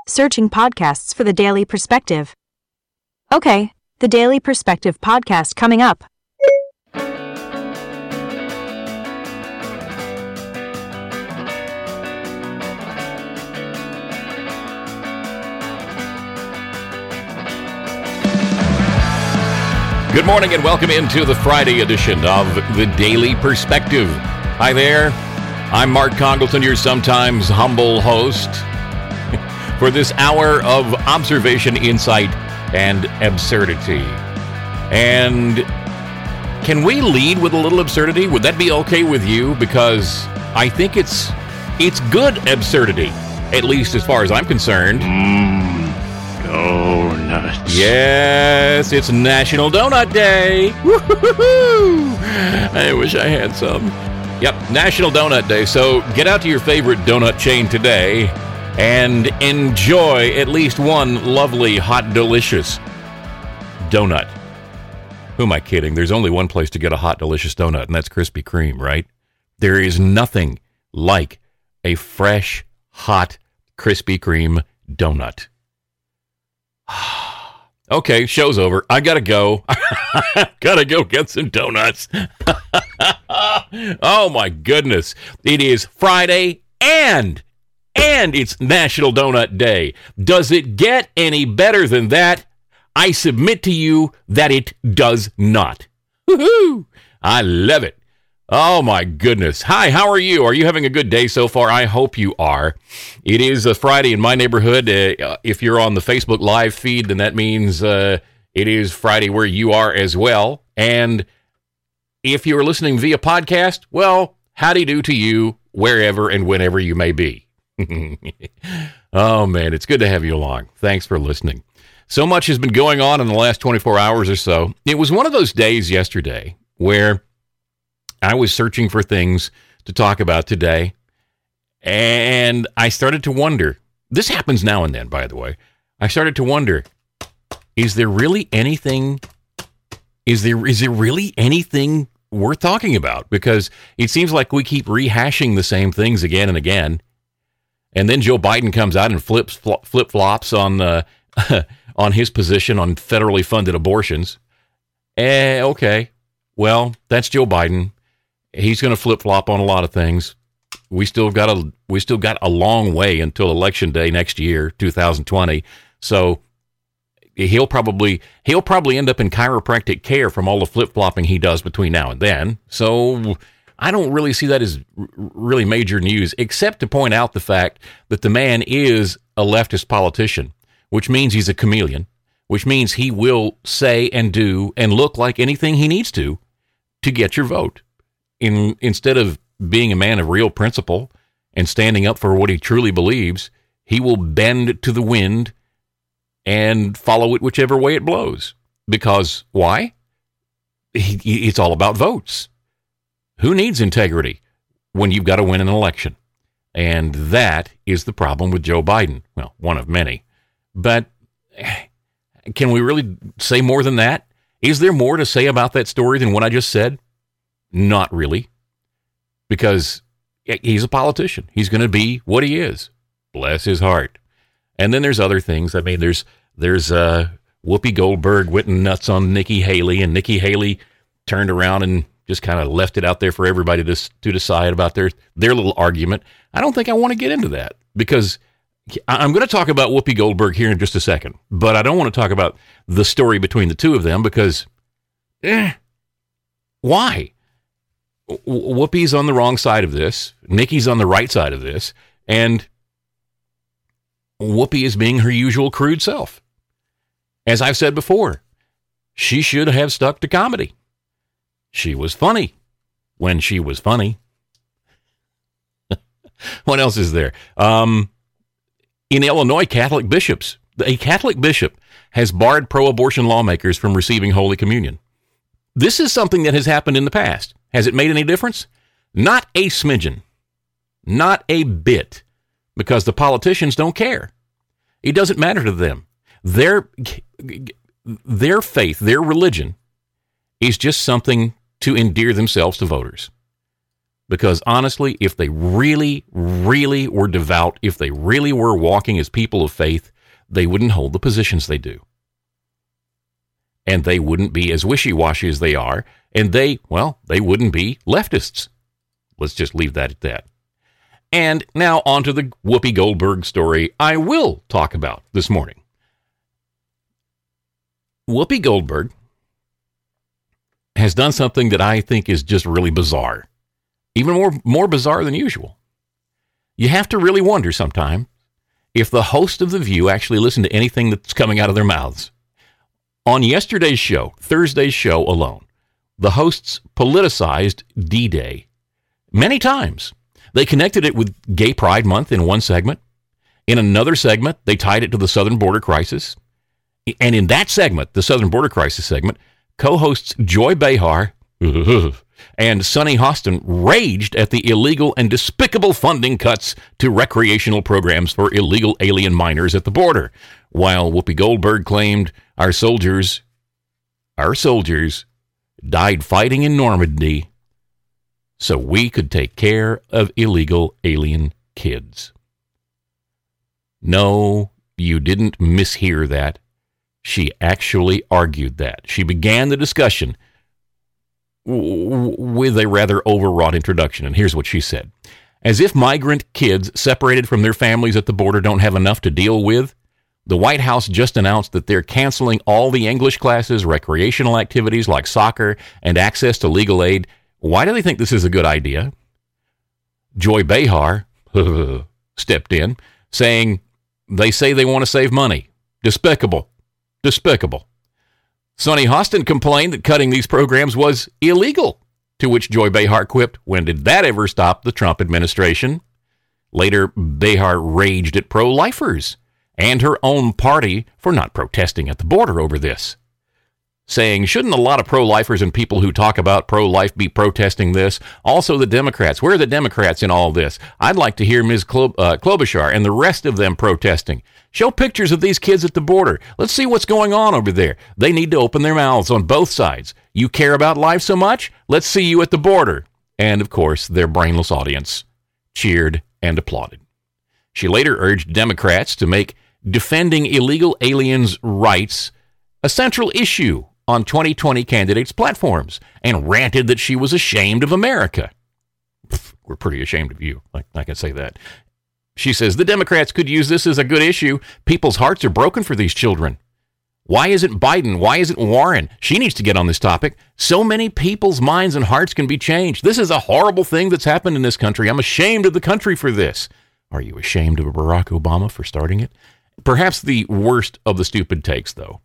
Searching podcasts for the Daily Perspective. Okay, the Daily Perspective podcast coming up. Good morning and welcome into the Friday edition of the Daily Perspective. Hi there, I'm Mark Congleton, your sometimes humble host for this hour of observation, insight, and absurdity. And can we lead with a little absurdity? Would that be okay with you? Because I think it's good absurdity, at least as far as I'm concerned. Donuts. Yes, it's National Donut Day. Woo-hoo-hoo-hoo. I wish I had some. Yep, National Donut Day. So get out to your favorite donut chain today and enjoy at least one lovely, hot, delicious donut. Who am I kidding? There's only one place to get a hot, delicious donut, and that's Krispy Kreme, right? There is nothing like a fresh, hot Krispy Kreme donut. Okay, show's over. I gotta go. Gotta go get some donuts. Oh my goodness. It is Friday and it's National Donut Day. Does it get any better than that? I submit to you that it does not. Woohoo! I love it. Oh my goodness. Hi, how are you? Are you having a good day so far? I hope you are. It is a Friday in my neighborhood. If you're on the Facebook live feed, then that means it is Friday where you are as well. And if you're listening via podcast, well, howdy do to you wherever and whenever you may be. Oh man, it's good to have you along. Thanks for listening. So much has been going on in the last 24 hours or so. It was one of those days yesterday where I was searching for things to talk about today, and I started to wonder, this happens now and then, by the way, I started to wonder, is there really anything worth talking about? Because it seems like we keep rehashing the same things again and again, and then Joe Biden comes out and flip-flops on on his position on federally funded abortions. Okay, well, that's Joe Biden. He's going to flip-flop on a lot of things. We still got a long way until Election Day next year, 2020. So he'll probably end up in chiropractic care from all the flip-flopping he does between now and then. So I don't really see that as really major news, except to point out the fact that the man is a leftist politician, which means he's a chameleon, which means he will say and do and look like anything he needs to get your vote. Instead of being a man of real principle and standing up for what he truly believes, he will bend to the wind and follow it whichever way it blows. Because why? It's all about votes. Who needs integrity when you've got to win an election? And that is the problem with Joe Biden. Well, one of many. But can we really say more than that? Is there more to say about that story than what I just said? Not really, because he's a politician. He's going to be what he is. Bless his heart. And then there's other things. I mean, there's Whoopi Goldberg went nuts on Nikki Haley, and Nikki Haley turned around and just kind of left it out there for everybody to decide about their little argument. I don't think I want to get into that, because I'm going to talk about Whoopi Goldberg here in just a second, but I don't want to talk about the story between the two of them because, why? Whoopi's on the wrong side of this. Nikki's on the right side of this. And Whoopi is being her usual crude self. As I've said before, she should have stuck to comedy. She was funny when she was funny. What else is there? In Illinois, a Catholic bishop has barred pro-abortion lawmakers from receiving Holy Communion. This is something that has happened in the past. Has it made any difference? Not a smidgen. Not a bit. Because the politicians don't care. It doesn't matter to them. Their faith, their religion, is just something to endear themselves to voters. Because honestly, if they really, really were devout, if they really were walking as people of faith, they wouldn't hold the positions they do. And they wouldn't be as wishy-washy as they are, and they wouldn't be leftists. Let's just leave that at that. And now on to the Whoopi Goldberg story I will talk about this morning. Whoopi Goldberg has done something that I think is just really bizarre. Even more bizarre than usual. You have to really wonder sometimes if the host of The View actually listen to anything that's coming out of their mouths. On yesterday's show, Thursday's show alone, the hosts politicized D-Day many times. They connected it with Gay Pride Month in one segment. In another segment, they tied it to the southern border crisis. And in that segment, the southern border crisis segment, co-hosts Joy Behar and Sonny Hostin raged at the illegal and despicable funding cuts to recreational programs for illegal alien minors at the border, while Whoopi Goldberg claimed our soldiers died fighting in Normandy so we could take care of illegal alien kids. No, you didn't mishear that. She actually argued that. She began the discussion with a rather overwrought introduction, and here's what she said. As if migrant kids separated from their families at the border don't have enough to deal with, the White House just announced that they're canceling all the English classes, recreational activities like soccer, and access to legal aid. Why do they think this is a good idea? Joy Behar stepped in, saying they say they want to save money. Despicable. Despicable. Sonny Hostin complained that cutting these programs was illegal, to which Joy Behar quipped, when did that ever stop the Trump administration? Later, Behar raged at pro-lifers and her own party for not protesting at the border over this, saying, shouldn't a lot of pro-lifers and people who talk about pro-life be protesting this? Also the Democrats. Where are the Democrats in all this? I'd like to hear Ms. Klobuchar and the rest of them protesting. Show pictures of these kids at the border. Let's see what's going on over there. They need to open their mouths on both sides. You care about life so much? Let's see you at the border. And, of course, their brainless audience cheered and applauded. She later urged Democrats to make defending illegal aliens' rights a central issue on 2020 candidates' platforms and ranted that she was ashamed of America. We're pretty ashamed of you. I can say that. She says the Democrats could use this as a good issue. People's hearts are broken for these children. Why isn't Biden? Why isn't Warren? She needs to get on this topic. So many people's minds and hearts can be changed. This is a horrible thing that's happened in this country. I'm ashamed of the country for this. Are you ashamed of Barack Obama for starting it? Perhaps the worst of the stupid takes, though,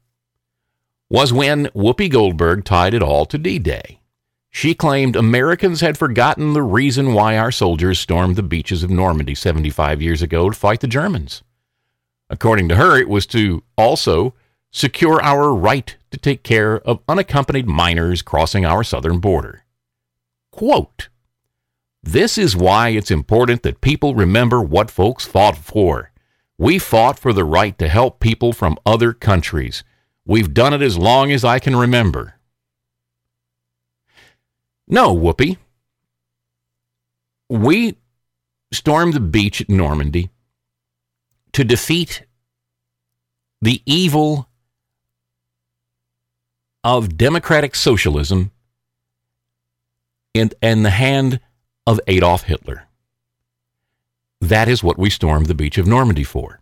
was when Whoopi Goldberg tied it all to D-Day. She claimed Americans had forgotten the reason why our soldiers stormed the beaches of Normandy 75 years ago to fight the Germans. According to her, it was to also secure our right to take care of unaccompanied minors crossing our southern border. Quote, this is why it's important that people remember what folks fought for. We fought for the right to help people from other countries. We've done it as long as I can remember. No, Whoopi. We stormed the beach at Normandy to defeat the evil of democratic socialism in the hand of Adolf Hitler. That is what we stormed the beach of Normandy for.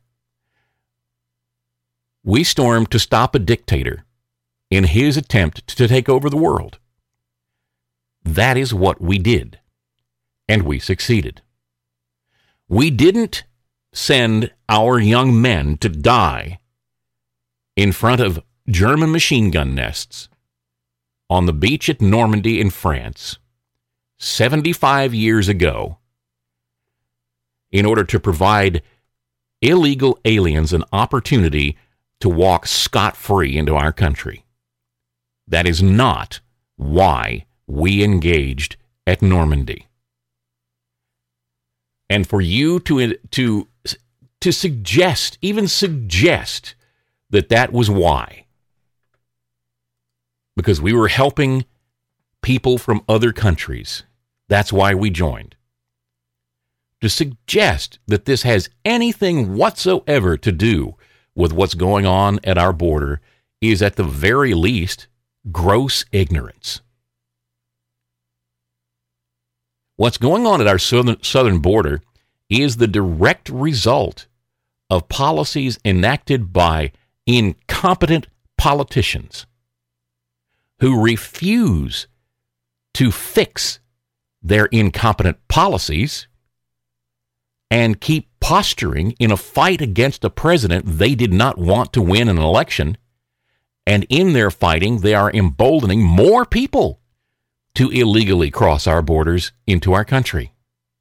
We stormed to stop a dictator in his attempt to take over the world. That is what we did, and we succeeded. We didn't send our young men to die in front of German machine gun nests on the beach at Normandy in France 75 years ago in order to provide illegal aliens an opportunity to walk scot-free into our country. That is not why we engaged at Normandy. And for you to suggest, even suggest that was why, because we were helping people from other countries, That's why we joined. To suggest that this has anything whatsoever to do with what's going on at our border is at the very least gross ignorance. What's going on at our southern border is the direct result of policies enacted by incompetent politicians who refuse to fix their incompetent policies and keep posturing in a fight against a president they did not want to win an election. And in their fighting, they are emboldening more people to illegally cross our borders into our country.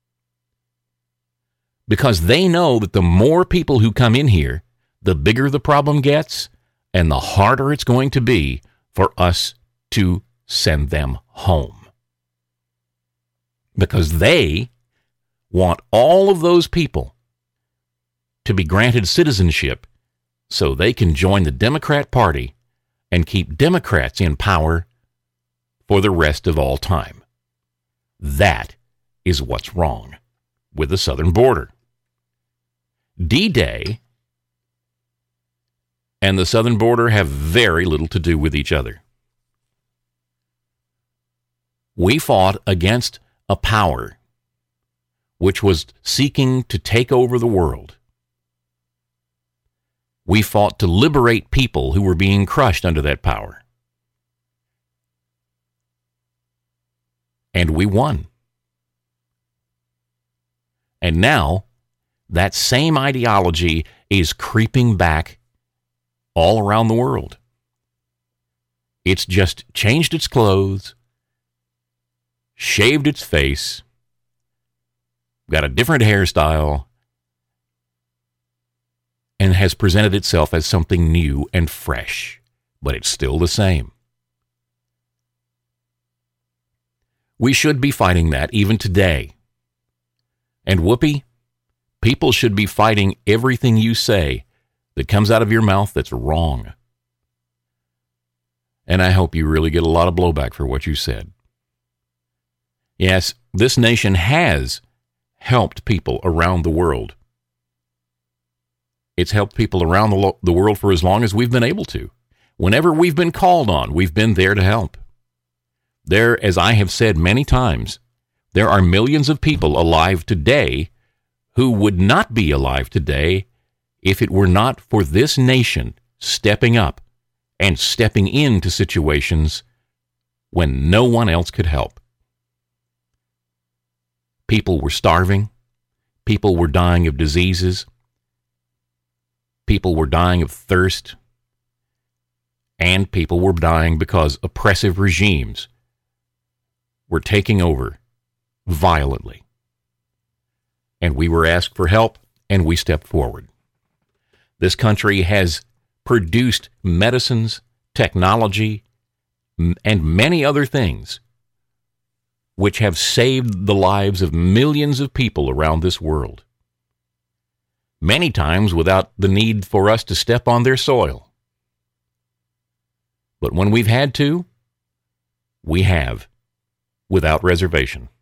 Because they know that the more people who come in here, the bigger the problem gets and the harder it's going to be for us to send them home. Because they want all of those people to be granted citizenship so they can join the Democrat Party and keep Democrats in power for the rest of all time. That is what's wrong with the southern border. D-Day and the southern border have very little to do with each other. We fought against a power which was seeking to take over the world. We fought to liberate people who were being crushed under that power. And we won. And now, that same ideology is creeping back all around the world. It's just changed its clothes, shaved its face, got a different hairstyle, and has presented itself as something new and fresh, but it's still the same. We should be fighting that even today. And Whoopi, people should be fighting everything you say that comes out of your mouth that's wrong. And I hope you really get a lot of blowback for what you said. Yes, this nation has helped people around the world. It's helped people around the world for as long as we've been able to. Whenever we've been called on, we've been there to help. There, as I have said many times, there are millions of people alive today who would not be alive today if it were not for this nation stepping up and stepping into situations when no one else could help. People were starving. People were dying of diseases. People were dying of thirst. And people were dying because oppressive regimes were taking over violently. And we were asked for help, and we stepped forward. This country has produced medicines, technology, and many other things which have saved the lives of millions of people around this world. Many times without the need for us to step on their soil. But when we've had to, we have, without reservation.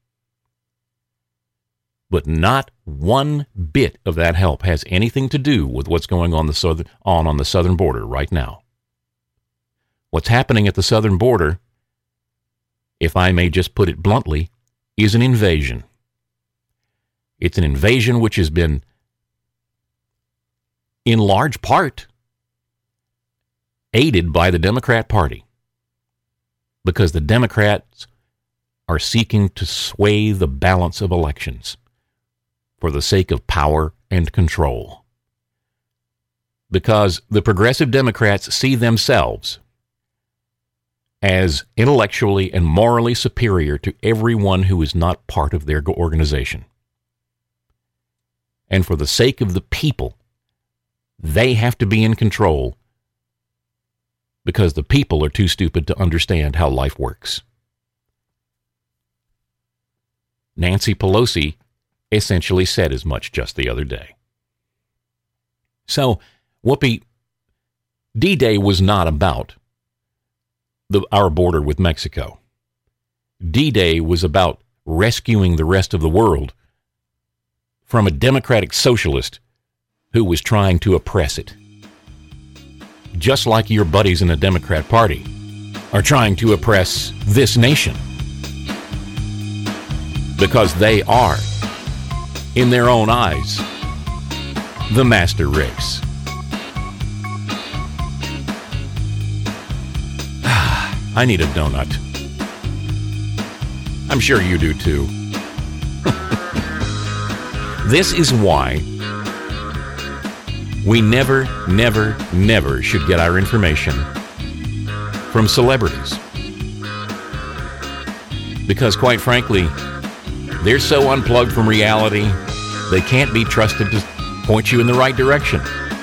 But not one bit of that help has anything to do with what's going on on the southern border right now. What's happening at the southern border, if I may just put it bluntly, is an invasion. It's an invasion which has been, in large part, aided by the Democrat Party, because the Democrats are seeking to sway the balance of elections for the sake of power and control. Because the progressive Democrats see themselves as intellectually and morally superior to everyone who is not part of their organization. And for the sake of the people, they have to be in control because the people are too stupid to understand how life works. Nancy Pelosi essentially said as much just the other day. So, Whoopi, D-Day was not about our border with Mexico. D-Day was about rescuing the rest of the world from a democratic socialist who was trying to oppress it. Just like your buddies in the Democrat Party are trying to oppress this nation. Because they are, in their own eyes, the master race. I need a donut. I'm sure you do too. This is why we never should get our information from celebrities. Because quite frankly, they're so unplugged from reality, they can't be trusted to point you in the right direction.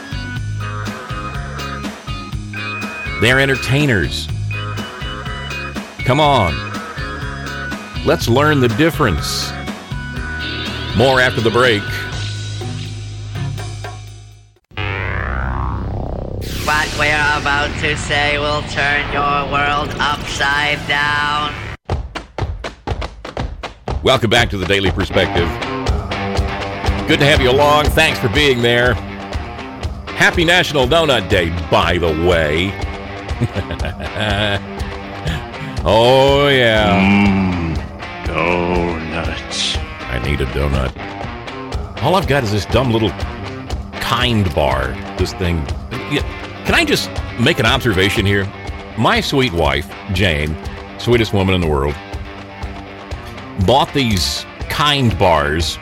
They're entertainers. Come on. Let's learn the difference. More after the break. What we're about to say will turn your world upside down. Welcome back to the Daily Perspective. Good to have you along. Thanks for being there. Happy National Donut Day, by the way. Oh, yeah. Donuts. I need a donut. All I've got is this dumb little Kind bar. This thing. Can I just make an observation here? My sweet wife, Jane, sweetest woman in the world, bought these Kind bars.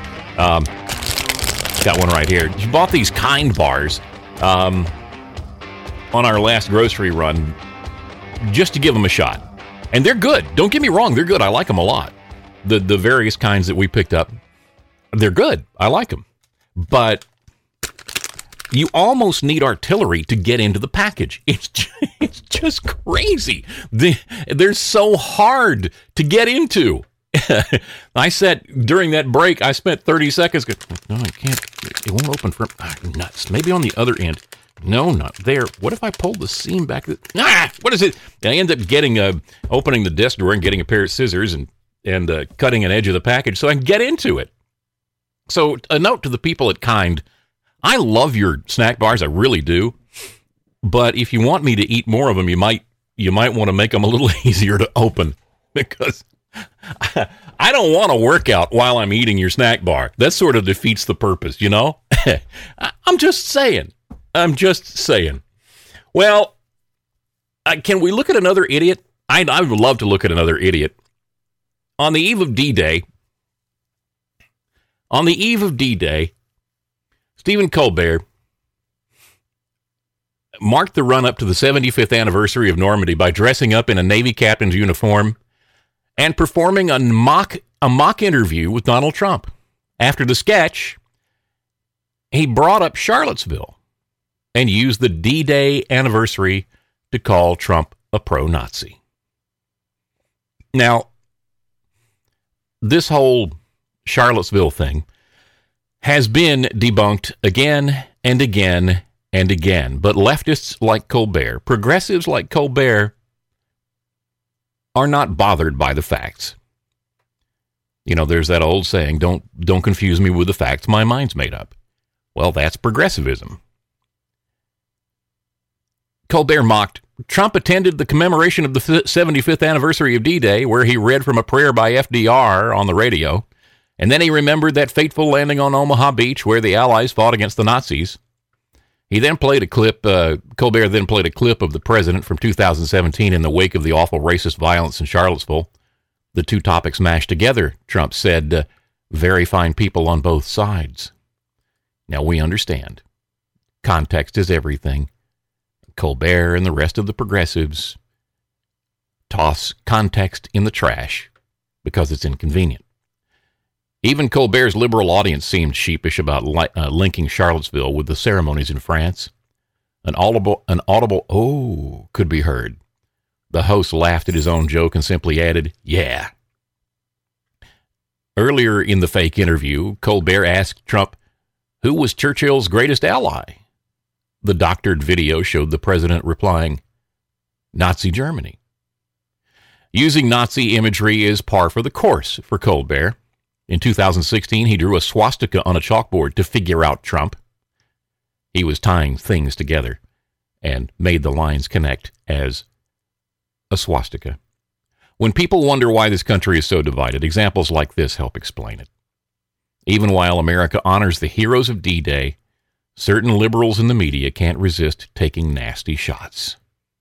Got one right here. She bought these Kind bars on our last grocery run just to give them a shot. And they're good. Don't get me wrong. They're good. I like them a lot. The various kinds that we picked up, they're good. I like them. But you almost need artillery to get into the package. It's just crazy. They're so hard to get into. I said during that break, I spent 30 seconds. No, I can't. It won't open from nuts. Maybe on the other end. No, not there. What if I pulled the seam back? What is it? And I end up opening the desk drawer and getting a pair of scissors and cutting an edge of the package so I can get into it. So a note to the people at Kind. I love your snack bars. I really do. But if you want me to eat more of them, you might want to make them a little easier to open, because I don't want to work out while I'm eating your snack bar. That sort of defeats the purpose, you know? I'm just saying. Well, can we look at another idiot? I would love to look at another idiot. On the eve of D-Day, Stephen Colbert marked the run-up to the 75th anniversary of Normandy by dressing up in a Navy captain's uniform and performing a mock interview with Donald Trump. After the sketch, he brought up Charlottesville and used the D-Day anniversary to call Trump a pro-Nazi. Now, this whole Charlottesville thing has been debunked again and again and again. But leftists like Colbert, progressives like Colbert, are not bothered by the facts. You know, there's that old saying, don't confuse me with the facts, my mind's made up. Well, that's progressivism. Colbert mocked, Trump attended the commemoration of the 75th anniversary of D-Day, where he read from a prayer by FDR on the radio, and then he remembered that fateful landing on Omaha Beach where the Allies fought against the Nazis. He then played a clip, Colbert then played a clip of the president from 2017 in the wake of the awful racist violence in Charlottesville. The two topics mashed together, Trump said, very fine people on both sides. Now we understand. Context is everything. Colbert and the rest of the progressives toss context in the trash because it's inconvenient. Even Colbert's liberal audience seemed sheepish about linking Charlottesville with the ceremonies in France. An audible "oh" could be heard. The host laughed at his own joke and simply added, "Yeah." Earlier in the fake interview, Colbert asked Trump, who was Churchill's greatest ally? The doctored video showed the president replying, Nazi Germany. Using Nazi imagery is par for the course for Colbert. In 2016, he drew a swastika on a chalkboard to figure out Trump. He was tying things together and made the lines connect as a swastika. When people wonder why this country is so divided, examples like this help explain it. Even while America honors the heroes of D-Day, certain liberals in the media can't resist taking nasty shots.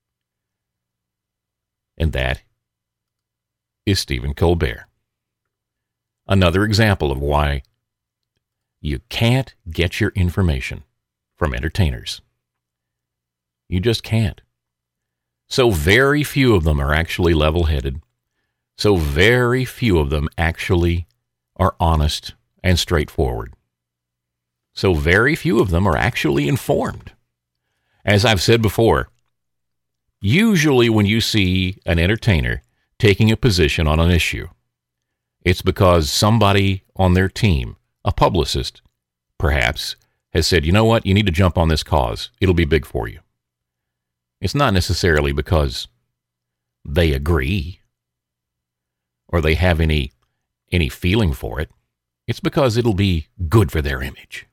And that is Stephen Colbert. Another example of why you can't get your information from entertainers. You just can't. So very few of them are actually level-headed. So very few of them actually are honest and straightforward. So very few of them are actually informed. As I've said before, usually when you see an entertainer taking a position on an issue, it's because somebody on their team, a publicist, perhaps, has said, you know what, you need to jump on this cause. It'll be big for you. It's not necessarily because they agree or they have any feeling for it. It's because it'll be good for their image.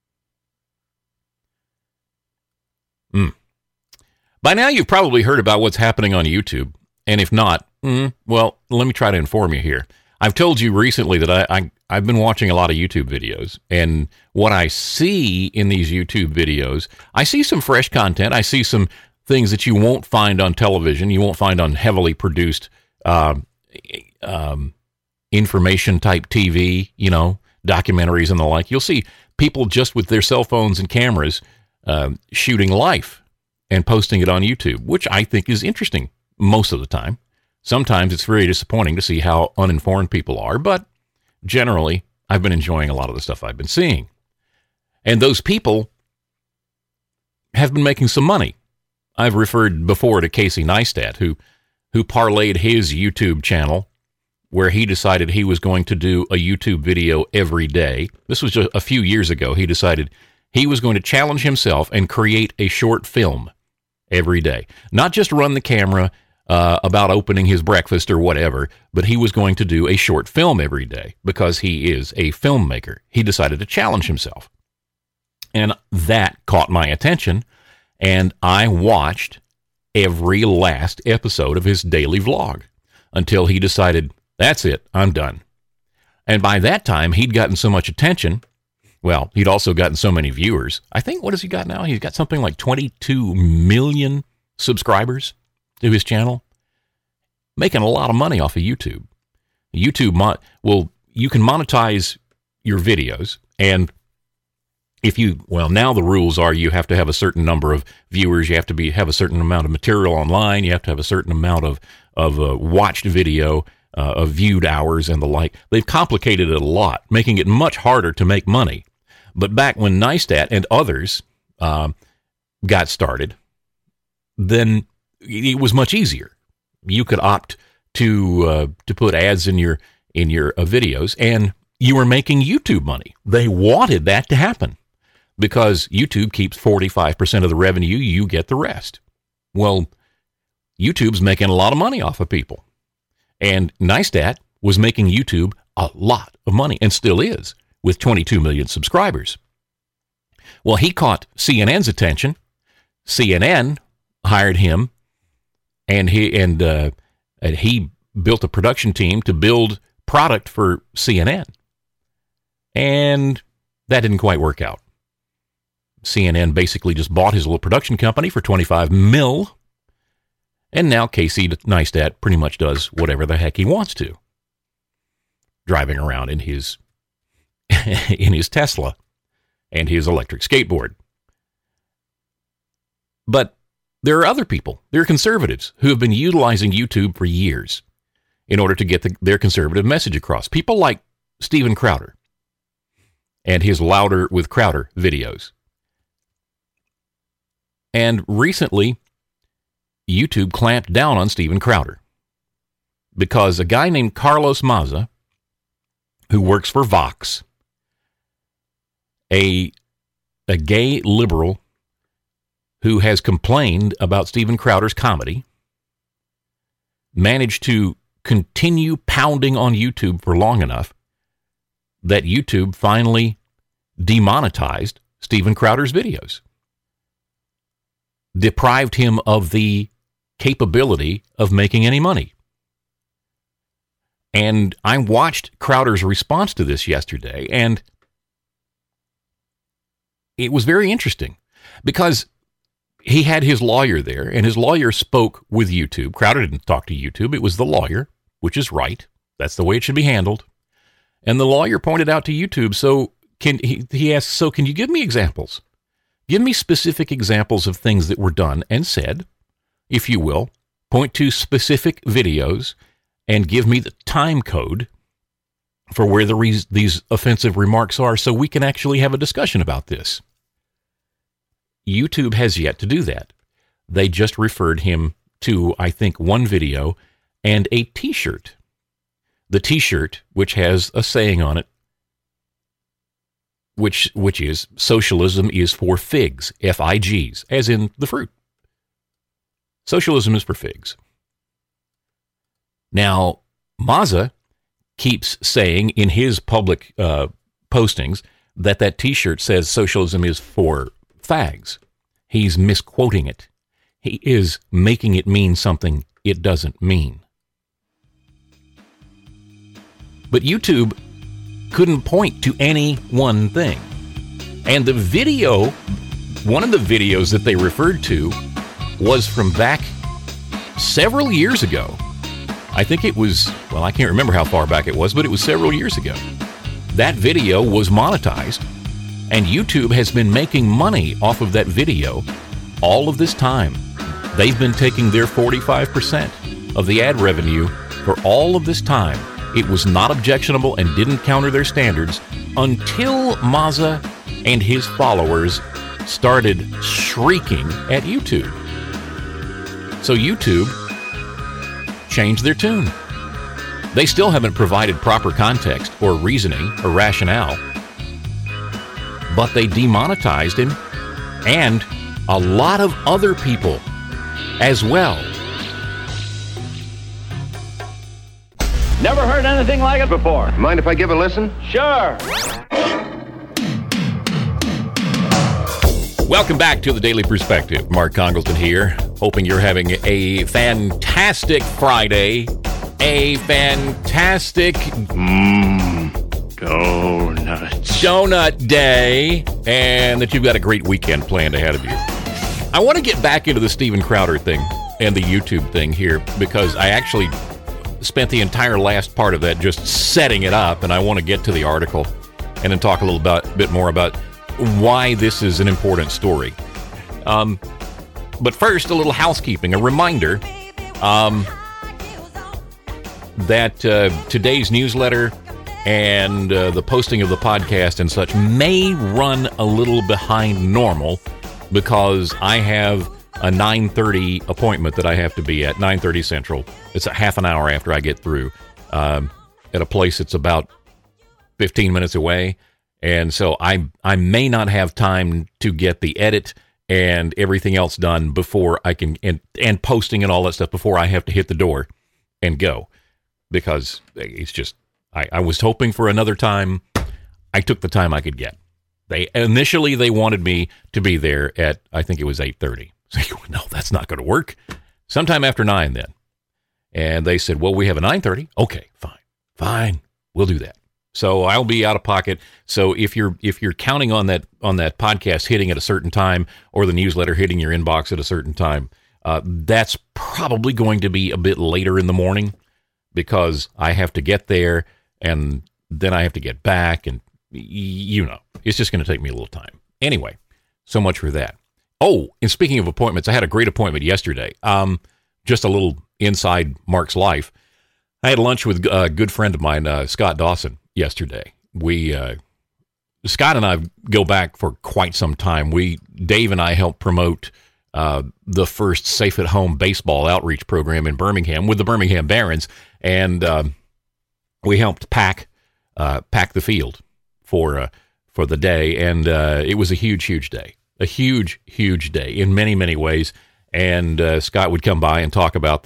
By now, you've probably heard about what's happening on YouTube. And if not, well, let me try to inform you here. I've told you recently that I've been watching a lot of YouTube videos, and what I see in these YouTube videos, I see some fresh content. I see some things that you won't find on television. You won't find on heavily produced information type TV, documentaries and the like. You'll see people just with their cell phones and cameras shooting life and posting it on YouTube, which I think is interesting most of the time. Sometimes it's very disappointing to see how uninformed people are, but generally, I've been enjoying a lot of the stuff I've been seeing. And those people have been making some money. I've referred before to Casey Neistat, who parlayed his YouTube channel, where he decided he was going to do a YouTube video every day. This was just a few years ago. He decided he was going to challenge himself and create a short film every day. Not just run the camera about opening his breakfast or whatever, but he was going to do a short film every day because he is a filmmaker. He decided to challenge himself. And that caught my attention, and I watched every last episode of his daily vlog until he decided, that's it, I'm done. And by that time, he'd gotten so much attention. Well, he'd also gotten so many viewers. I think, what has he got now? He's got something like 22 million subscribers to his channel, making a lot of money off of YouTube. YouTube, you can monetize your videos, and now the rules are you have to have a certain number of viewers, you have to have a certain amount of material online, you have to have a certain amount of watched video, of viewed hours and the like. They've complicated it a lot, making it much harder to make money. But back when Neistat and others got started, then it was much easier. You could opt to put ads in your videos, and you were making YouTube money. They wanted that to happen because YouTube keeps 45% of the revenue. You get the rest. Well, YouTube's making a lot of money off of people, and Neistat was making YouTube a lot of money, and still is, with 22 million subscribers. Well, he caught CNN's attention. CNN hired him. And he built a production team to build product for CNN. And that didn't quite work out. CNN basically just bought his little production company for $25 million. And now Casey Neistat pretty much does whatever the heck he wants to, driving around in his Tesla and his electric skateboard. But there are other people, there are conservatives who have been utilizing YouTube for years in order to get their conservative message across. People like Steven Crowder and his Louder with Crowder videos. And recently, YouTube clamped down on Steven Crowder because a guy named Carlos Maza, who works for Vox, a gay liberal who has complained about Steven Crowder's comedy, managed to continue pounding on YouTube for long enough that YouTube finally demonetized Steven Crowder's videos, deprived him of the capability of making any money. And I watched Crowder's response to this yesterday, and it was very interesting because he had his lawyer there, and his lawyer spoke with YouTube. Crowder didn't talk to YouTube. It was the lawyer, which is right. That's the way it should be handled. And the lawyer pointed out to YouTube, he asked, so can you give me examples? Give me specific examples of things that were done and said, if you will, point to specific videos and give me the time code for where these offensive remarks are so we can actually have a discussion about this. YouTube has yet to do that. They just referred him to, I think, one video and a T-shirt. The T-shirt, which has a saying on it, which is, socialism is for figs, F-I-Gs, as in the fruit. Socialism is for figs. Now, Mazza keeps saying in his public postings that T-shirt says socialism is for fags. He's misquoting it. He is making it mean something it doesn't mean. But YouTube couldn't point to any one thing. And the video, one of the videos that they referred to was from back several years ago. I think it was, I can't remember how far back it was, but it was several years ago. That video was monetized, and YouTube has been making money off of that video all of this time. They've been taking their 45% of the ad revenue for all of this time. It was not objectionable and didn't counter their standards until Mazza and his followers started shrieking at YouTube. So YouTube changed their tune. They still haven't provided proper context or reasoning or rationale, but they demonetized him and a lot of other people as well. Never heard anything like it before. Mind if I give a listen? Sure. Welcome back to the Daily Perspective. Mark Congleton here, hoping you're having a fantastic Friday, a fantastic donut day, and that you've got a great weekend planned ahead of you. I want to get back into the Steven Crowder thing and the YouTube thing here because I actually spent the entire last part of that just setting it up, and I want to get to the article and then talk a little bit more about why this is an important story. But first, a little housekeeping, a reminder that today's newsletter and the posting of the podcast and such may run a little behind normal because I have a 9:30 appointment that I have to be at, 9:30 Central. It's a half an hour after I get through at a place that's about 15 minutes away. And so I may not have time to get the edit and everything else done before I can, and posting and all that stuff before I have to hit the door and go. Because it's just, I was hoping for another time. I took the time I could get. Initially, they wanted me to be there at, I think it was 8:30. So, no, that's not going to work. Sometime after 9 then. And they said, well, we have a 9:30. Okay, fine. We'll do that. So I'll be out of pocket. So if you're counting on that podcast hitting at a certain time or the newsletter hitting your inbox at a certain time, that's probably going to be a bit later in the morning because I have to get there and then I have to get back, and it's just going to take me a little time. Anyway, so much for that. Oh, and speaking of appointments, I had a great appointment yesterday. Just a little inside Mark's life. I had lunch with a good friend of mine, Scott Dawson, yesterday. Scott and I go back for quite some time. Dave and I helped promote the first Safe at Home baseball outreach program in Birmingham with the Birmingham Barons, and we helped pack the field for the day, and it was a huge day. A huge day in many, many ways. And Scott would come by and talk about the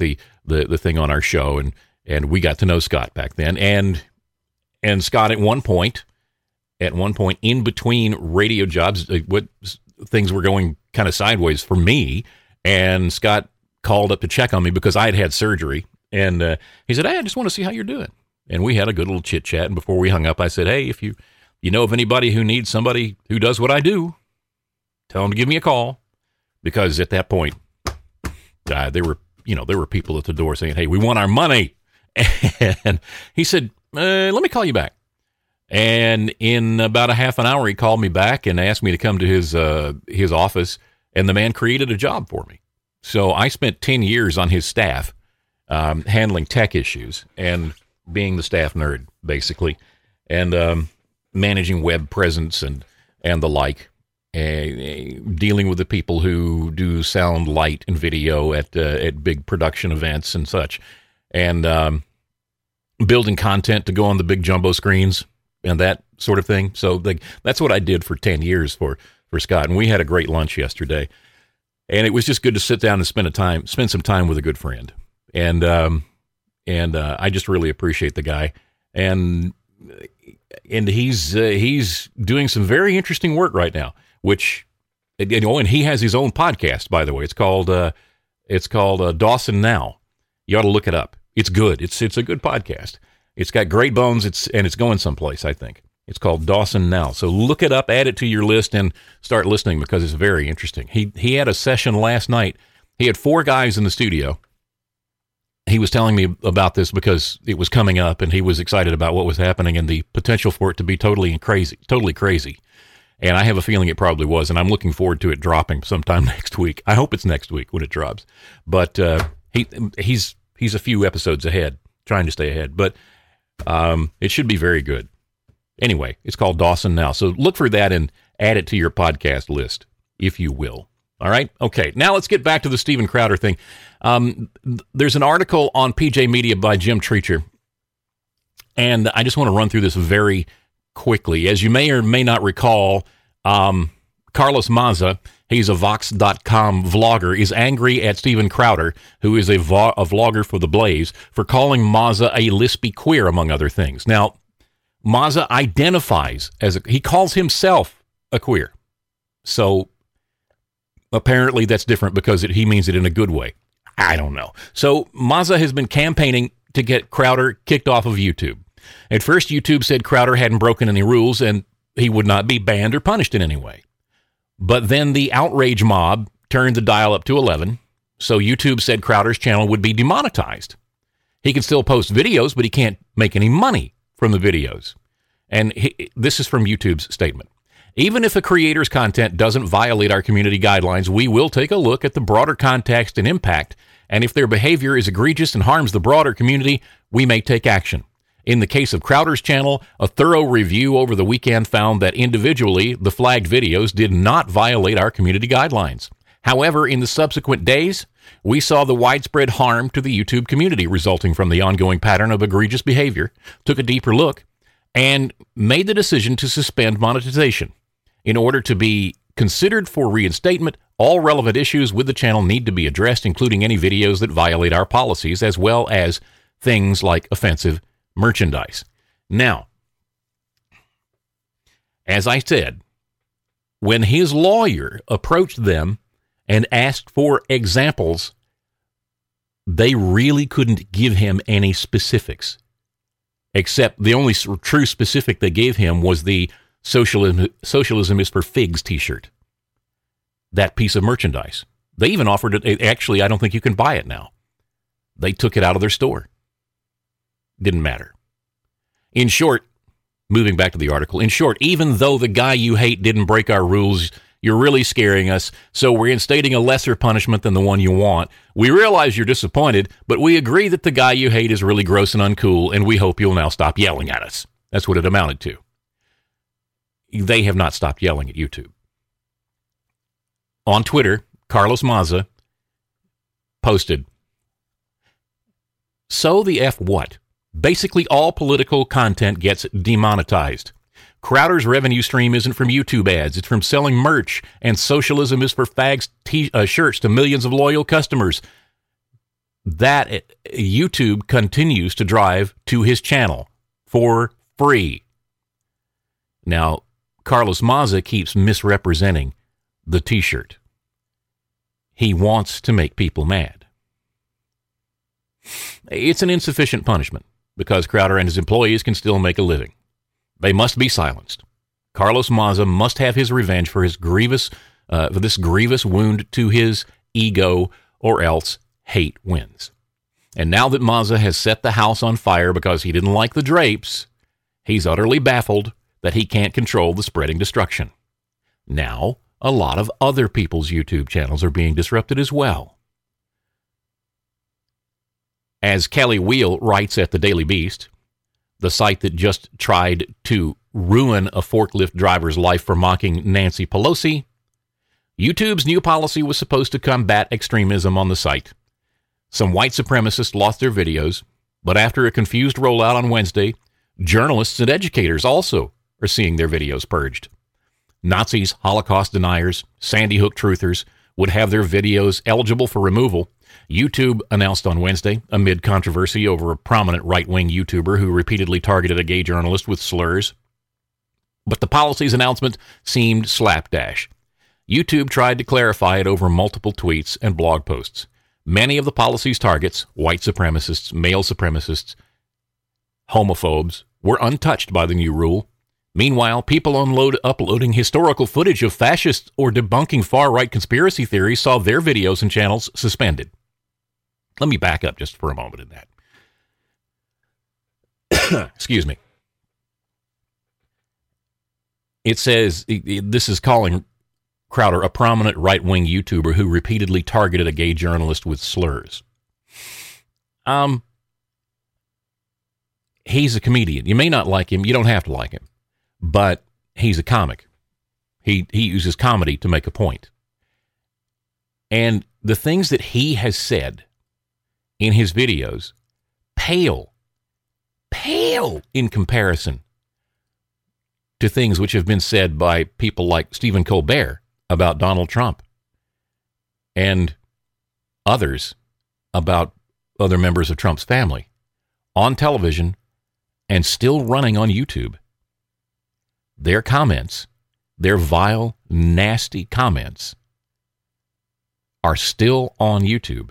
the thing on our show, and we got to know Scott back then. And Scott, at one point in between radio jobs, what things were going kind of sideways for me, and Scott called up to check on me because I had surgery, and he said, "Hey, I just want to see how you're doing." And we had a good little chit chat. And before we hung up, I said, "Hey, if you know of anybody who needs somebody who does what I do, tell them to give me a call," because at that point, there were people at the door saying, "Hey, we want our money." And he said, "Let me call you back." And in about a half an hour, he called me back and asked me to come to his office, and the man created a job for me. So I spent 10 years on his staff, handling tech issues and being the staff nerd, basically, and managing web presence and the like, dealing with the people who do sound, light, and video at big production events and such, and building content to go on the big jumbo screens and that sort of thing. So that's what I did for 10 years for Scott. And we had a great lunch yesterday, and it was just good to sit down and spend some time with a good friend. And I just really appreciate the guy. And he's doing some very interesting work right now, which, and he has his own podcast, by the way. It's called Dawson Now. You ought to look it up. It's good. It's a good podcast. It's got great bones. It's going someplace, I think. It's called Dawson Now. So look it up, add it to your list, and start listening because it's very interesting. He had a session last night. He had 4 guys in the studio. He was telling me about this because it was coming up, and he was excited about what was happening and the potential for it to be totally crazy. And I have a feeling it probably was, and I'm looking forward to it dropping sometime next week. I hope it's next week when it drops. But he's a few episodes ahead, trying to stay ahead. But it should be very good. Anyway, it's called Dawson Now. So look for that and add it to your podcast list, if you will. All right? Okay, now let's get back to the Steven Crowder thing. There's an article on PJ Media by Jim Treacher, and I just want to run through this very quickly. As you may or may not recall, Carlos Maza, he's a Vox.com vlogger, is angry at Steven Crowder, who is a vlogger for The Blaze, for calling Maza a lispy queer, among other things. Now, Maza identifies he calls himself a queer. So apparently that's different because he means it in a good way. I don't know. So Maza has been campaigning to get Crowder kicked off of YouTube. At first, YouTube said Crowder hadn't broken any rules and he would not be banned or punished in any way. But then the outrage mob turned the dial up to 11, so YouTube said Crowder's channel would be demonetized. He can still post videos, but he can't make any money from the videos. And this is from YouTube's statement. Even if a creator's content doesn't violate our community guidelines, we will take a look at the broader context and impact, and if their behavior is egregious and harms the broader community, we may take action. In the case of Crowder's channel, a thorough review over the weekend found that individually, the flagged videos did not violate our community guidelines. However, in the subsequent days, we saw the widespread harm to the YouTube community resulting from the ongoing pattern of egregious behavior, took a deeper look, and made the decision to suspend monetization. In order to be considered for reinstatement, all relevant issues with the channel need to be addressed, including any videos that violate our policies, as well as things like offensive merchandise. Now, as I said, when his lawyer approached them and asked for examples, they really couldn't give him any specifics, except the only true specific they gave him was the Socialism is for Figs t-shirt. That piece of merchandise. They even offered it. Actually, I don't think you can buy it now. They took it out of their store. Didn't matter. In short, moving back to the article, in short, even though the guy you hate didn't break our rules, you're really scaring us, so we're instating a lesser punishment than the one you want. We realize you're disappointed, but we agree that the guy you hate is really gross and uncool, and we hope you'll now stop yelling at us. That's what it amounted to. They have not stopped yelling at YouTube. On Twitter, Carlos Maza posted, "So the F what? Basically all political content gets demonetized. Crowder's revenue stream isn't from YouTube ads, it's from selling merch, and socialism is for fags shirts to millions of loyal customers. that YouTube continues to drive to his channel for free. Now, Carlos Maza keeps misrepresenting the t-shirt. He wants to make people mad. It's an insufficient punishment because Crowder and his employees can still make a living. They must be silenced. Carlos Maza must have his revenge for this grievous wound to his ego, or else hate wins. And now that Maza has set the house on fire because he didn't like the drapes, he's utterly baffled that he can't control the spreading destruction. Now, a lot of other people's YouTube channels are being disrupted as well. As Kelly Wheel writes at the Daily Beast, the site that just tried to ruin a forklift driver's life for mocking Nancy Pelosi, YouTube's new policy was supposed to combat extremism on the site. Some white supremacists lost their videos, but after a confused rollout on Wednesday, journalists and educators also are seeing their videos purged. Nazis, Holocaust deniers, Sandy Hook truthers would have their videos eligible for removal. YouTube announced on Wednesday, amid controversy over a prominent right-wing YouTuber who repeatedly targeted a gay journalist with slurs. But the policy's announcement seemed slapdash. YouTube tried to clarify it over multiple tweets and blog posts. Many of the policy's targets, white supremacists, male supremacists, homophobes, were untouched by the new rule. Meanwhile, people uploading historical footage of fascists or debunking far-right conspiracy theories saw their videos and channels suspended. Let me back up just for a moment in that. Excuse me. It says, this is calling Crowder a prominent right-wing YouTuber who repeatedly targeted a gay journalist with slurs. He's a comedian. You may not like him. You don't have to like him. But he's a comic. He uses comedy to make a point. And the things that he has said in his videos pale in comparison to things which have been said by people like Stephen Colbert about Donald Trump and others about other members of Trump's family on television and still running on YouTube. Their comments, their vile, nasty comments, are still on YouTube.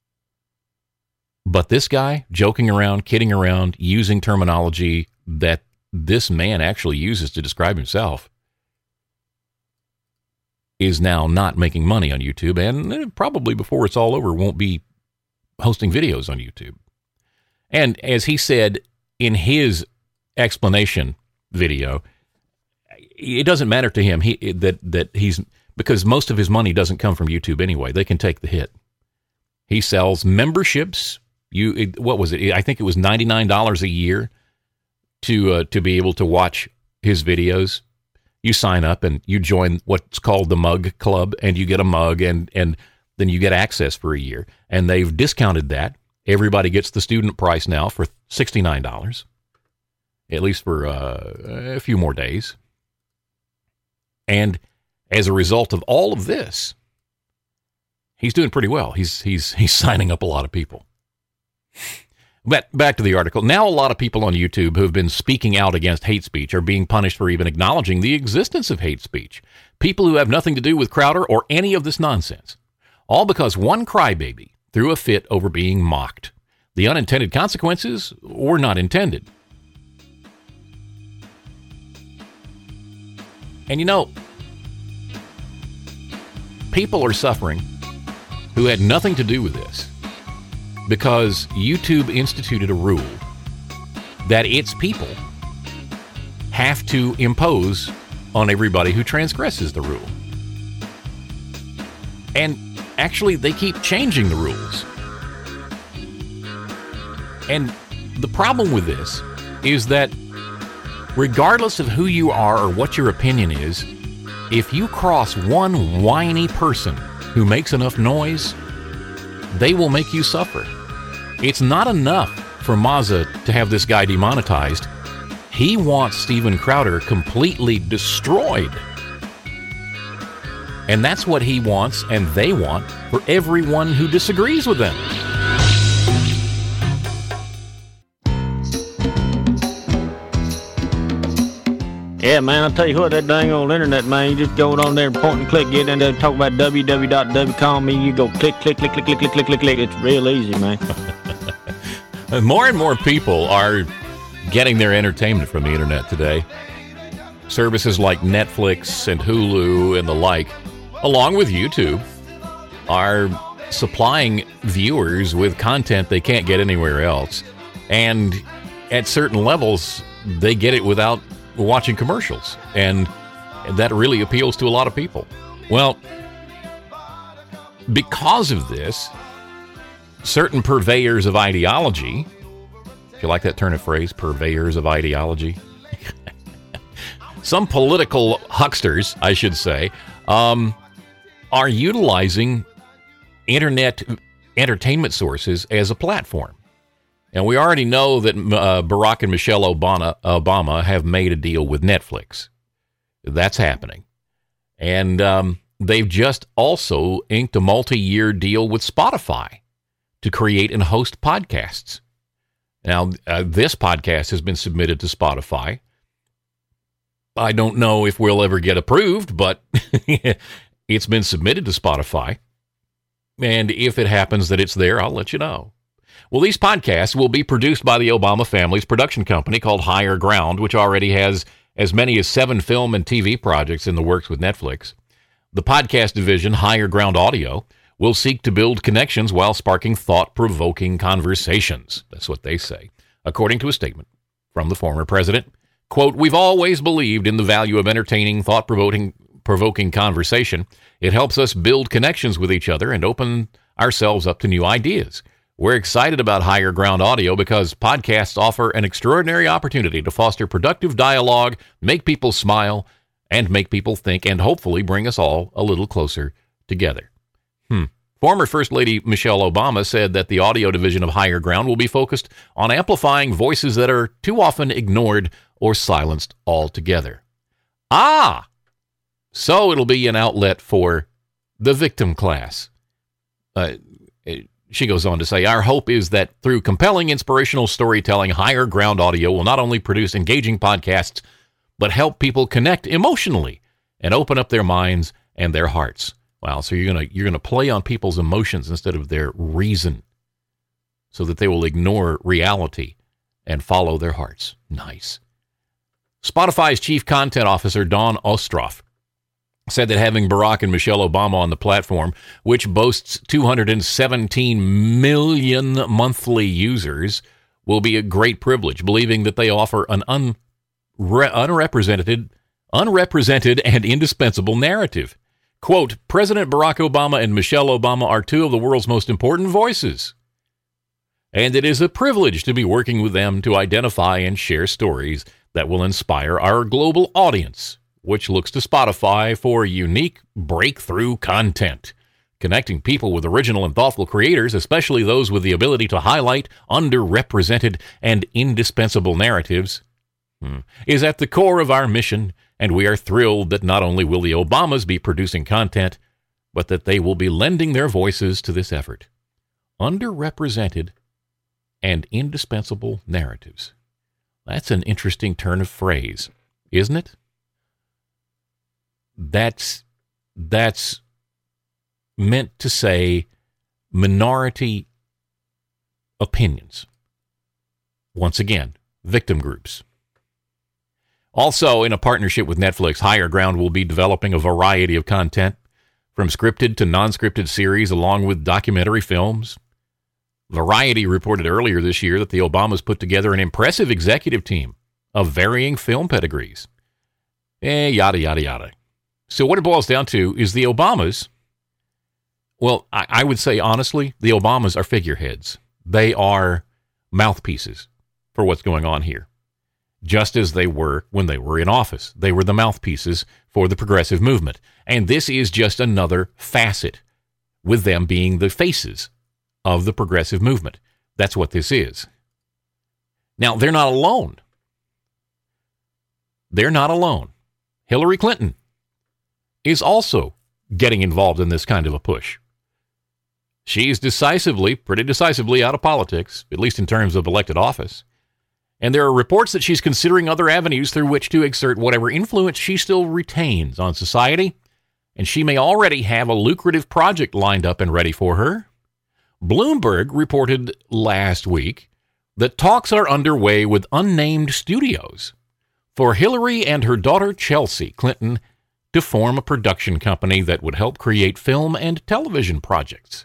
But this guy, joking around, kidding around, using terminology that this man actually uses to describe himself, is now not making money on YouTube, and probably before it's all over won't be hosting videos on YouTube. And as he said in his explanation video, it doesn't matter to him that he's, because most of his money doesn't come from YouTube anyway. They can take the hit. He sells memberships. What was it? I think it was $99 a year to be able to watch his videos. You sign up and you join what's called the Mug Club, and you get a mug, and then you get access for a year. And they've discounted that. Everybody gets the student price now for $69, at least for a few more days. And as a result of all of this, he's doing pretty well. He's signing up a lot of people. But back to the article. Now a lot of people on YouTube who have been speaking out against hate speech are being punished for even acknowledging the existence of hate speech. People who have nothing to do with Crowder or any of this nonsense. All because one crybaby threw a fit over being mocked. The unintended consequences were not intended. And you know, people are suffering who had nothing to do with this because YouTube instituted a rule that its people have to impose on everybody who transgresses the rule. And actually, they keep changing the rules. And the problem with this is that regardless of who you are or what your opinion is, if you cross one whiny person who makes enough noise, they will make you suffer. It's not enough for Maza to have this guy demonetized. He wants Steven Crowder completely destroyed. And that's what he wants and they want for everyone who disagrees with them. Yeah, man, I'll tell you what, that dang old internet, man, you just go on there and point and click, get in there, talk about www.wcom, you go click, click, click, click, click, click, click, click, click. It's real easy, man. More and more people are getting their entertainment from the internet today. Services like Netflix and Hulu and the like, along with YouTube, are supplying viewers with content they can't get anywhere else. And at certain levels, they get it without watching commercials. And that really appeals to a lot of people. Well, because of this, certain purveyors of ideology, if you like that turn of phrase, purveyors of ideology, some political hucksters, I should say, are utilizing internet entertainment sources as a platform. And we already know that Barack and Michelle Obama have made a deal with Netflix. That's happening. And they've just also inked a multi-year deal with Spotify to create and host podcasts. Now, this podcast has been submitted to Spotify. I don't know if we'll ever get approved, but it's been submitted to Spotify. And if it happens that it's there, I'll let you know. Well, these podcasts will be produced by the Obama family's production company called Higher Ground, which already has as many as 7 film and TV projects in the works with Netflix. The podcast division, Higher Ground Audio, will seek to build connections while sparking thought-provoking conversations. That's what they say, according to a statement from the former president. Quote, "We've always believed in the value of entertaining, thought-provoking conversation. It helps us build connections with each other and open ourselves up to new ideas. We're excited about Higher Ground Audio because podcasts offer an extraordinary opportunity to foster productive dialogue, make people smile, and make people think, and hopefully bring us all a little closer together." Former First Lady Michelle Obama said that the audio division of Higher Ground will be focused on amplifying voices that are too often ignored or silenced altogether. So it'll be an outlet for the victim class. She goes on to say, "Our hope is that through compelling, inspirational storytelling, Higher Ground Audio will not only produce engaging podcasts, but help people connect emotionally and open up their minds and their hearts." Wow, so you're gonna play on people's emotions instead of their reason, so that they will ignore reality and follow their hearts. Nice. Spotify's chief content officer, Dawn Ostroff, said that having Barack and Michelle Obama on the platform, which boasts 217 million monthly users, will be a great privilege, believing that they offer an unrepresented and indispensable narrative. Quote, "President Barack Obama and Michelle Obama are 2 of the world's most important voices, and it is a privilege to be working with them to identify and share stories that will inspire our global audience, which looks to Spotify for unique breakthrough content, connecting people with original and thoughtful creators, especially those with the ability to highlight underrepresented and indispensable narratives, is at the core of our mission, and we are thrilled that not only will the Obamas be producing content, but that they will be lending their voices to this effort. Underrepresented and indispensable narratives." That's an interesting turn of phrase, isn't it? That's meant to say minority opinions. Once again, victim groups. Also, in a partnership with Netflix, Higher Ground will be developing a variety of content, from scripted to non-scripted series, along with documentary films. Variety reported earlier this year that the Obamas put together an impressive executive team of varying film pedigrees. Yada, yada, yada. So what it boils down to is the Obamas, well, I would say honestly, the Obamas are figureheads. They are mouthpieces for what's going on here, just as they were when they were in office. They were the mouthpieces for the progressive movement. And this is just another facet, with them being the faces of the progressive movement. That's what this is. Now, they're not alone. They're not alone. Hillary Clinton is also getting involved in this kind of a push. She's pretty decisively out of politics, at least in terms of elected office. And there are reports that she's considering other avenues through which to exert whatever influence she still retains on society, and she may already have a lucrative project lined up and ready for her. Bloomberg reported last week that talks are underway with unnamed studios for Hillary and her daughter Chelsea Clinton to form a production company that would help create film and television projects.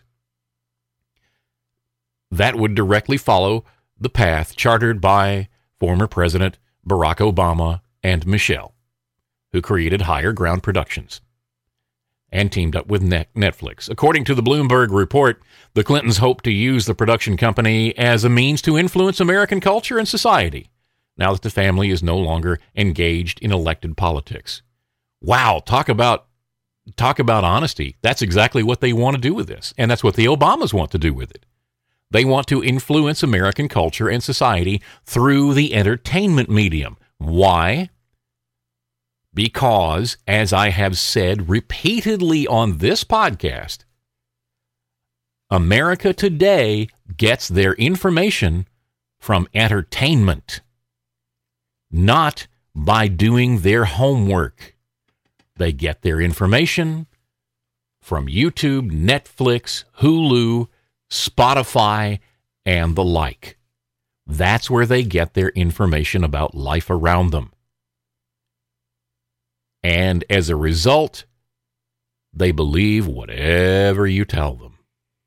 That would directly follow the path chartered by former President Barack Obama and Michelle, who created Higher Ground Productions and teamed up with Netflix. According to the Bloomberg report, the Clintons hope to use the production company as a means to influence American culture and society, now that the family is no longer engaged in elected politics. Wow, talk about honesty. That's exactly what they want to do with this, and that's what the Obamas want to do with it. They want to influence American culture and society through the entertainment medium. Why? Because, as I have said repeatedly on this podcast, America today gets their information from entertainment, not by doing their homework. They get their information from YouTube, Netflix, Hulu, Spotify, and the like. That's where they get their information about life around them. And as a result, they believe whatever you tell them.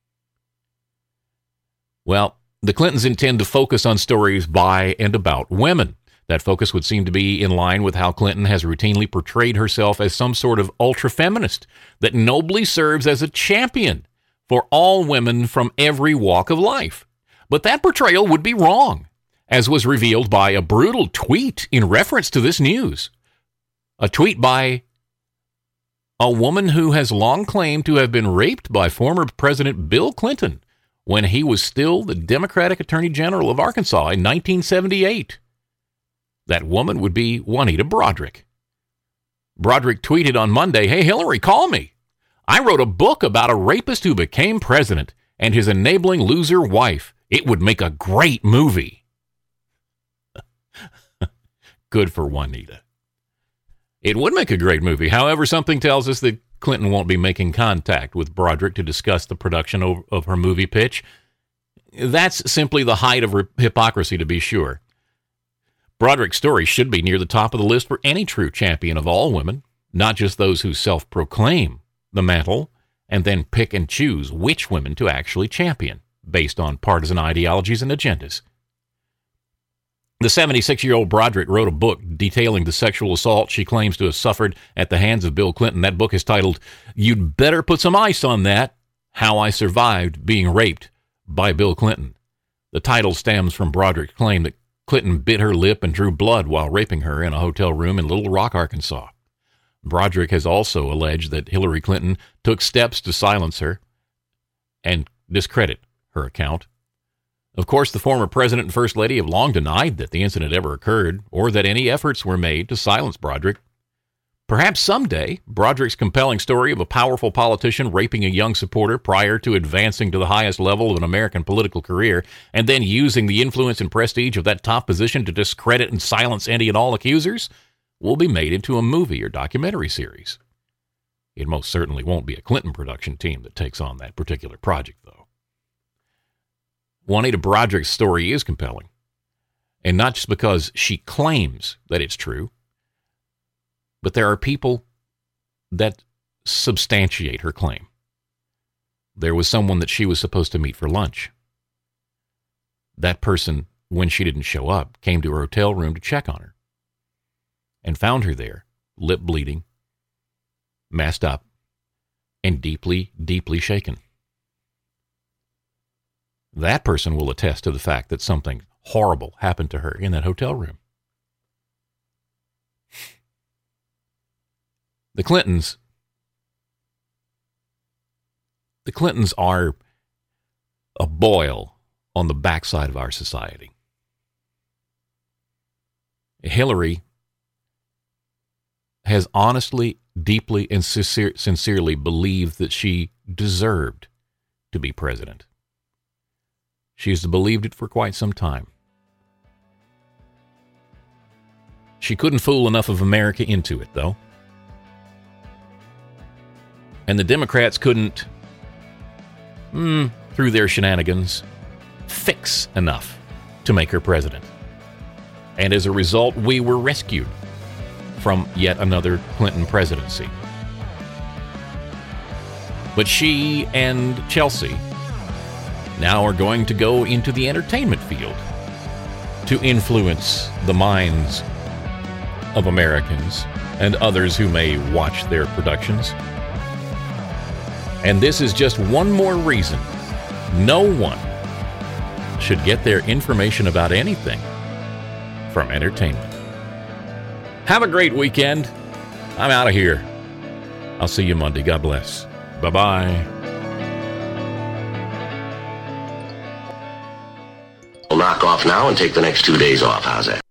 Well, the Clintons intend to focus on stories by and about women. That focus would seem to be in line with how Clinton has routinely portrayed herself as some sort of ultra-feminist that nobly serves as a champion for all women from every walk of life. But that portrayal would be wrong, as was revealed by a brutal tweet in reference to this news. A tweet by a woman who has long claimed to have been raped by former President Bill Clinton when he was still the Democratic Attorney General of Arkansas in 1978. That woman would be Juanita Broaddrick. Broaddrick tweeted on Monday, "Hey, Hillary, call me. I wrote a book about a rapist who became president and his enabling loser wife. It would make a great movie." Good for Juanita. It would make a great movie. However, something tells us that Clinton won't be making contact with Broaddrick to discuss the production of her movie pitch. That's simply the height of hypocrisy, to be sure. Broaddrick's story should be near the top of the list for any true champion of all women, not just those who self-proclaim the mantle and then pick and choose which women to actually champion based on partisan ideologies and agendas. The 76-year-old Broaddrick wrote a book detailing the sexual assault she claims to have suffered at the hands of Bill Clinton. That book is titled, "You'd Better Put Some Ice on That, How I Survived Being Raped by Bill Clinton." The title stems from Broaddrick's claim that Clinton bit her lip and drew blood while raping her in a hotel room in Little Rock, Arkansas. Broaddrick has also alleged that Hillary Clinton took steps to silence her and discredit her account. Of course, the former president and first lady have long denied that the incident ever occurred or that any efforts were made to silence Broaddrick. Perhaps someday, Broaddrick's compelling story of a powerful politician raping a young supporter prior to advancing to the highest level of an American political career and then using the influence and prestige of that top position to discredit and silence any and all accusers will be made into a movie or documentary series. It most certainly won't be a Clinton production team that takes on that particular project, though. Juanita Broaddrick's story is compelling, and not just because she claims that it's true, but there are people that substantiate her claim. There was someone that she was supposed to meet for lunch. That person, when she didn't show up, came to her hotel room to check on her and found her there, lip bleeding, messed up, and deeply, deeply shaken. That person will attest to the fact that something horrible happened to her in that hotel room. The Clintons are a boil on the backside of our society. Hillary has honestly, deeply, and sincerely believed that she deserved to be president. She's believed it for quite some time. She couldn't fool enough of America into it, though. And the Democrats couldn't, through their shenanigans, fix enough to make her president. And as a result, we were rescued from yet another Clinton presidency. But she and Chelsea now are going to go into the entertainment field to influence the minds of Americans and others who may watch their productions. And this is just one more reason no one should get their information about anything from entertainment. Have a great weekend. I'm out of here. I'll see you Monday. God bless. Bye-bye. We'll knock off now and take the next 2 days off. How's that?